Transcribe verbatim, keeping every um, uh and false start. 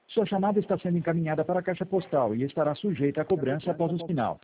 Sua chamada está sendo encaminhada para a caixa postal e estará sujeita a cobrança após o sinal.